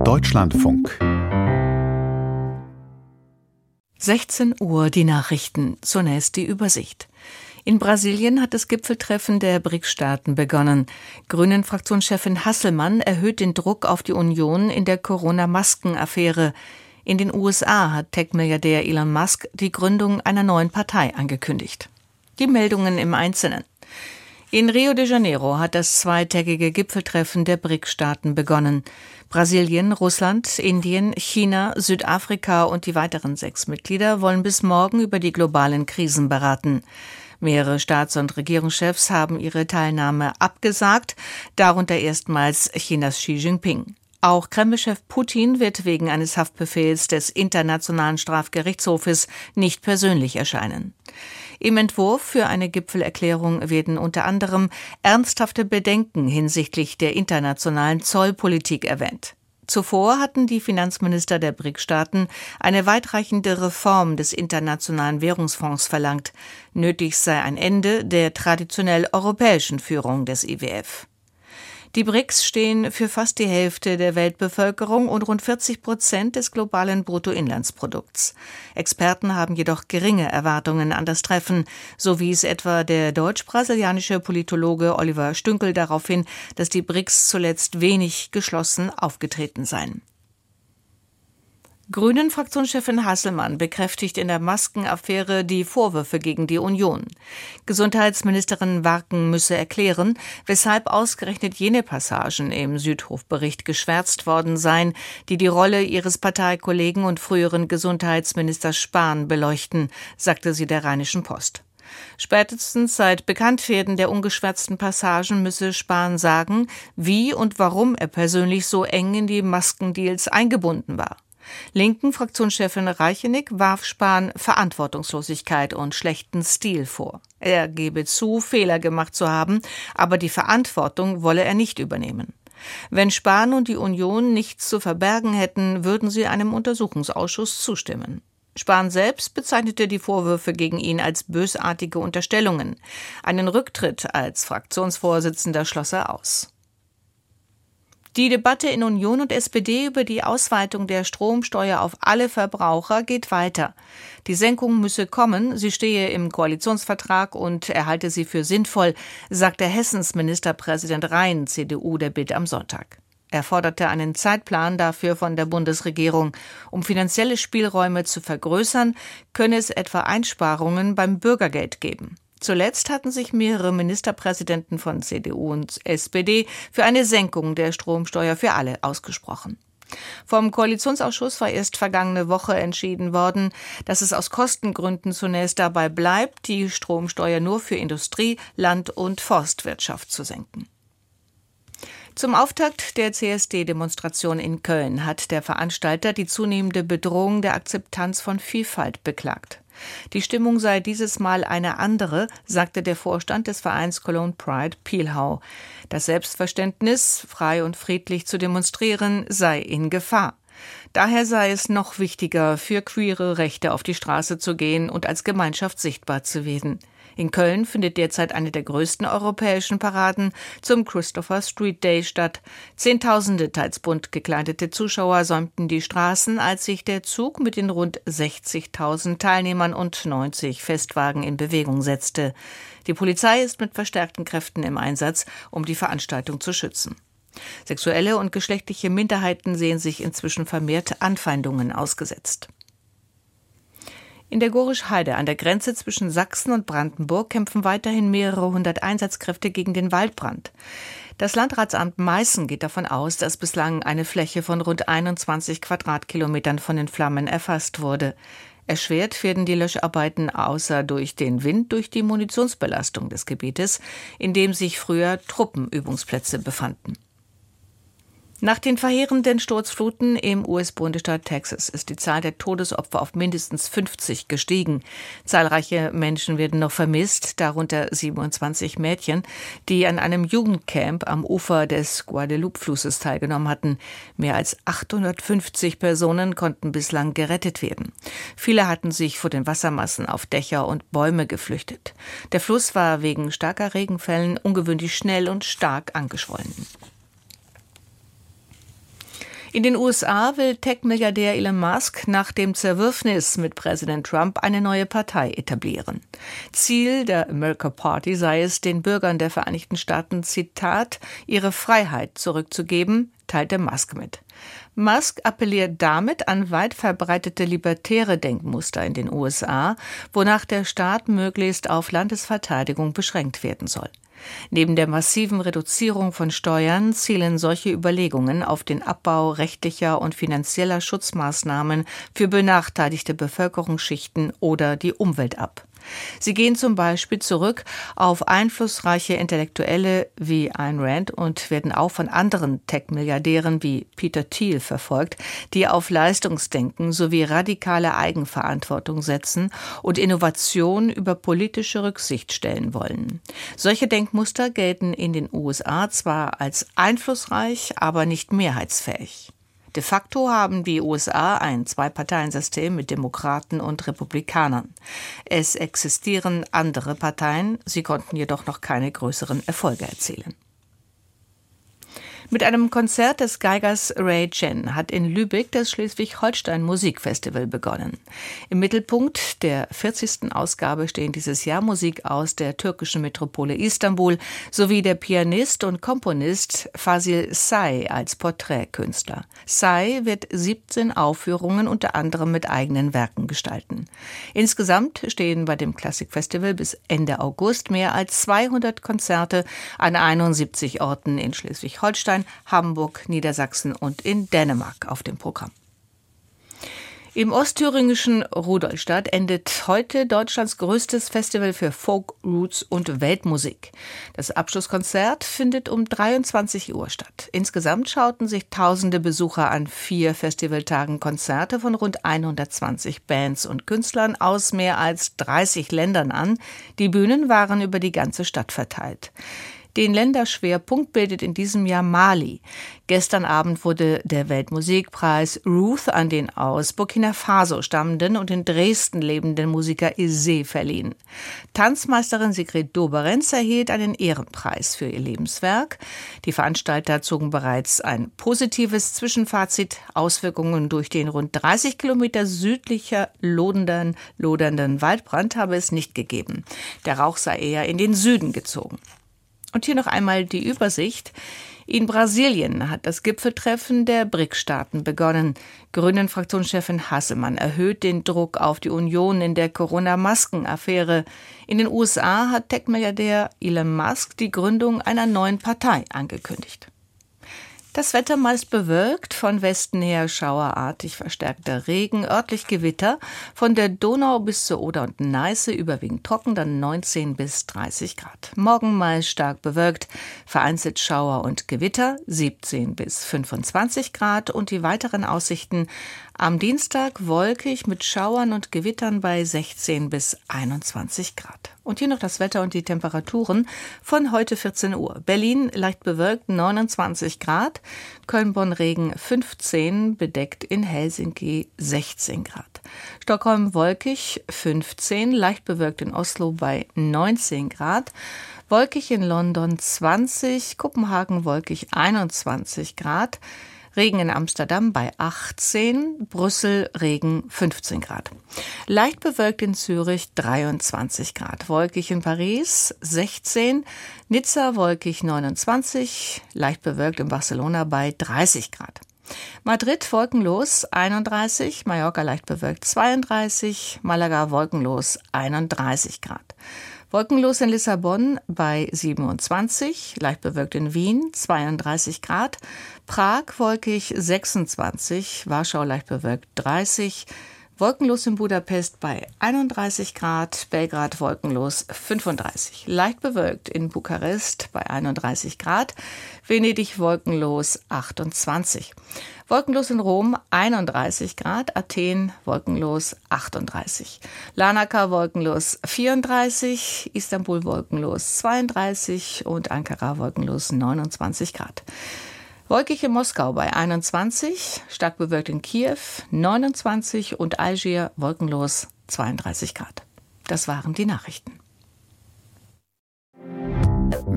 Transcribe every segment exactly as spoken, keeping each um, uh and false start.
Deutschlandfunk. sechzehn Uhr die Nachrichten. Zunächst die Übersicht. In Brasilien hat das Gipfeltreffen der B R I C S-Staaten begonnen. Grünen-Fraktionschefin Hasselmann erhöht den Druck auf die Union in der Corona-Masken-Affäre. In den U S A hat Tech-Milliardär Elon Musk die Gründung einer neuen Partei angekündigt. Die Meldungen im Einzelnen. In Rio de Janeiro hat das zweitägige Gipfeltreffen der B R I C S-Staaten begonnen. Brasilien, Russland, Indien, China, Südafrika und die weiteren sechs Mitglieder wollen bis morgen über die globalen Krisen beraten. Mehrere Staats- und Regierungschefs haben ihre Teilnahme abgesagt, darunter erstmals Chinas Xi Jinping. Auch Kreml-Chef Putin wird wegen eines Haftbefehls des Internationalen Strafgerichtshofes nicht persönlich erscheinen. Im Entwurf für eine Gipfelerklärung werden unter anderem ernsthafte Bedenken hinsichtlich der internationalen Zollpolitik erwähnt. Zuvor hatten die Finanzminister der B R I C S-Staaten eine weitreichende Reform des Internationalen Währungsfonds verlangt. Nötig sei ein Ende der traditionell europäischen Führung des I W F. Die B R I C S stehen für fast die Hälfte der Weltbevölkerung und rund vierzig Prozent des globalen Bruttoinlandsprodukts. Experten haben jedoch geringe Erwartungen an das Treffen, so wies etwa der deutsch-brasilianische Politologe Oliver Stünkel darauf hin, dass die B R I C S zuletzt wenig geschlossen aufgetreten seien. Grünen-Fraktionschefin Hasselmann bekräftigt in der Maskenaffäre die Vorwürfe gegen die Union. Gesundheitsministerin Warken müsse erklären, weshalb ausgerechnet jene Passagen im Südhof-Bericht geschwärzt worden seien, die die Rolle ihres Parteikollegen und früheren Gesundheitsministers Spahn beleuchten, sagte sie der Rheinischen Post. Spätestens seit Bekanntwerden der ungeschwärzten Passagen müsse Spahn sagen, wie und warum er persönlich so eng in die Maskendeals eingebunden war. Linken-Fraktionschefin Reichenig warf Spahn Verantwortungslosigkeit und schlechten Stil vor. Er gebe zu, Fehler gemacht zu haben, aber die Verantwortung wolle er nicht übernehmen. Wenn Spahn und die Union nichts zu verbergen hätten, würden sie einem Untersuchungsausschuss zustimmen. Spahn selbst bezeichnete die Vorwürfe gegen ihn als bösartige Unterstellungen. Einen Rücktritt als Fraktionsvorsitzender schloss er aus. Die Debatte in Union und S P D über die Ausweitung der Stromsteuer auf alle Verbraucher geht weiter. Die Senkung müsse kommen, sie stehe im Koalitionsvertrag und er halte sie für sinnvoll, sagte Hessens Ministerpräsident Rhein, C D U, der Bild am Sonntag. Er forderte einen Zeitplan dafür von der Bundesregierung. Um finanzielle Spielräume zu vergrößern, könne es etwa Einsparungen beim Bürgergeld geben. Zuletzt hatten sich mehrere Ministerpräsidenten von C D U und S P D für eine Senkung der Stromsteuer für alle ausgesprochen. Vom Koalitionsausschuss war erst vergangene Woche entschieden worden, dass es aus Kostengründen zunächst dabei bleibt, die Stromsteuer nur für Industrie, Land- und Forstwirtschaft zu senken. Zum Auftakt der C S D-Demonstration in Köln hat der Veranstalter die zunehmende Bedrohung der Akzeptanz von Vielfalt beklagt. Die Stimmung sei dieses Mal eine andere, sagte der Vorstand des Vereins Cologne Pride Pielhau. Das Selbstverständnis, frei und friedlich zu demonstrieren, sei in Gefahr. Daher sei es noch wichtiger, für queere Rechte auf die Straße zu gehen und als Gemeinschaft sichtbar zu werden. In Köln findet derzeit eine der größten europäischen Paraden zum Christopher Street Day statt. Zehntausende teils bunt gekleidete Zuschauer säumten die Straßen, als sich der Zug mit den rund sechzigtausend Teilnehmern und neunzig Festwagen in Bewegung setzte. Die Polizei ist mit verstärkten Kräften im Einsatz, um die Veranstaltung zu schützen. Sexuelle und geschlechtliche Minderheiten sehen sich inzwischen vermehrt Anfeindungen ausgesetzt. In der Gorisch Heide an der Grenze zwischen Sachsen und Brandenburg kämpfen weiterhin mehrere hundert Einsatzkräfte gegen den Waldbrand. Das Landratsamt Meißen geht davon aus, dass bislang eine Fläche von rund einundzwanzig Quadratkilometern von den Flammen erfasst wurde. Erschwert werden die Löscharbeiten außer durch den Wind durch die Munitionsbelastung des Gebietes, in dem sich früher Truppenübungsplätze befanden. Nach den verheerenden Sturzfluten im U S-Bundesstaat Texas ist die Zahl der Todesopfer auf mindestens fünfzig gestiegen. Zahlreiche Menschen werden noch vermisst, darunter siebenundzwanzig Mädchen, die an einem Jugendcamp am Ufer des Guadeloupe-Flusses teilgenommen hatten. Mehr als achthundertfünfzig Personen konnten bislang gerettet werden. Viele hatten sich vor den Wassermassen auf Dächer und Bäume geflüchtet. Der Fluss war wegen starker Regenfällen ungewöhnlich schnell und stark angeschwollen. In den U S A will Tech-Milliardär Elon Musk nach dem Zerwürfnis mit Präsident Trump eine neue Partei etablieren. Ziel der America Party sei es, den Bürgern der Vereinigten Staaten, Zitat, ihre Freiheit zurückzugeben, teilte Musk mit. Musk appelliert damit an weit verbreitete libertäre Denkmuster in den U S A, wonach der Staat möglichst auf Landesverteidigung beschränkt werden soll. Neben der massiven Reduzierung von Steuern zielen solche Überlegungen auf den Abbau rechtlicher und finanzieller Schutzmaßnahmen für benachteiligte Bevölkerungsschichten oder die Umwelt ab. Sie gehen zum Beispiel zurück auf einflussreiche Intellektuelle wie Ayn Rand und werden auch von anderen Tech-Milliardären wie Peter Thiel verfolgt, die auf Leistungsdenken sowie radikale Eigenverantwortung setzen und Innovation über politische Rücksicht stellen wollen. Solche Denkmuster gelten in den U S A zwar als einflussreich, aber nicht mehrheitsfähig. De facto haben die U S A ein Zwei-Parteien-System mit Demokraten und Republikanern. Es existieren andere Parteien, sie konnten jedoch noch keine größeren Erfolge erzielen. Mit einem Konzert des Geigers Ray Chen hat in Lübeck das Schleswig-Holstein-Musikfestival begonnen. Im Mittelpunkt der vierzigsten Ausgabe stehen dieses Jahr Musik aus der türkischen Metropole Istanbul sowie der Pianist und Komponist Fazil Say als Porträtkünstler. Say wird siebzehn Aufführungen unter anderem mit eigenen Werken gestalten. Insgesamt stehen bei dem Klassikfestival bis Ende August mehr als zweihundert Konzerte an einundsiebzig Orten in Schleswig-Holstein, Hamburg, Niedersachsen und in Dänemark auf dem Programm. Im ostthüringischen Rudolstadt endet heute Deutschlands größtes Festival für Folk, Roots und Weltmusik. Das Abschlusskonzert findet um dreiundzwanzig Uhr statt. Insgesamt schauten sich tausende Besucher an vier Festivaltagen Konzerte von rund hundertzwanzig Bands und Künstlern aus mehr als dreißig Ländern an. Die Bühnen waren über die ganze Stadt verteilt. Den Länderschwerpunkt bildet in diesem Jahr Mali. Gestern Abend wurde der Weltmusikpreis Ruth an den aus Burkina Faso stammenden und in Dresden lebenden Musiker Issé verliehen. Tanzmeisterin Sigrid Doberenz erhielt einen Ehrenpreis für ihr Lebenswerk. Die Veranstalter zogen bereits ein positives Zwischenfazit. Auswirkungen durch den rund dreißig Kilometer südlicher lodernden, lodernden Waldbrand habe es nicht gegeben. Der Rauch sei eher in den Süden gezogen. Und hier noch einmal die Übersicht. In Brasilien hat das Gipfeltreffen der B R I C-Staaten begonnen. Grünen-Fraktionschefin Hasselmann erhöht den Druck auf die Union in der Corona-Masken-Affäre. In den U S A hat Tech-Milliardär Elon Musk die Gründung einer neuen Partei angekündigt. Das Wetter meist bewölkt, von Westen her schauerartig verstärkter Regen, örtlich Gewitter, von der Donau bis zur Oder und Neiße überwiegend trocken, dann neunzehn bis dreißig Grad. Morgen meist stark bewölkt, vereinzelt Schauer und Gewitter, siebzehn bis fünfundzwanzig Grad und die weiteren Aussichten am Dienstag wolkig mit Schauern und Gewittern bei sechzehn bis einundzwanzig Grad. Und hier noch das Wetter und die Temperaturen von heute vierzehn Uhr. Berlin leicht bewölkt neunundzwanzig Grad, Köln-Bonn-Regen fünfzehn, bedeckt in Helsinki sechzehn Grad. Stockholm wolkig fünfzehn, leicht bewölkt in Oslo bei neunzehn Grad. Wolkig in London zwanzig, Kopenhagen wolkig einundzwanzig Grad. Regen in Amsterdam bei achtzehn, Brüssel Regen fünfzehn Grad. Leicht bewölkt in Zürich dreiundzwanzig Grad, wolkig in Paris sechzehn, Nizza wolkig neunundzwanzig, leicht bewölkt in Barcelona bei dreißig Grad. Madrid wolkenlos einunddreißig, Mallorca leicht bewölkt zweiunddreißig, Malaga wolkenlos einunddreißig Grad. Wolkenlos in Lissabon bei siebenundzwanzig, leicht bewölkt in Wien zweiunddreißig Grad, Prag wolkig sechsundzwanzig, Warschau leicht bewölkt dreißig, wolkenlos in Budapest bei einunddreißig Grad, Belgrad wolkenlos fünfunddreißig, leicht bewölkt in Bukarest bei einunddreißig Grad, Venedig wolkenlos achtundzwanzig. Wolkenlos in Rom einunddreißig Grad, Athen wolkenlos achtunddreißig. Larnaca wolkenlos vierunddreißig, Istanbul wolkenlos zweiunddreißig und Ankara wolkenlos neunundzwanzig Grad. Wolkig in Moskau bei einundzwanzig, stark bewölkt in Kiew neunundzwanzig und Algier wolkenlos zweiunddreißig Grad. Das waren die Nachrichten.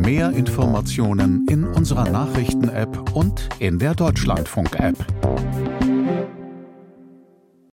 Mehr Informationen in unserer Nachrichten-App und in der Deutschlandfunk-App.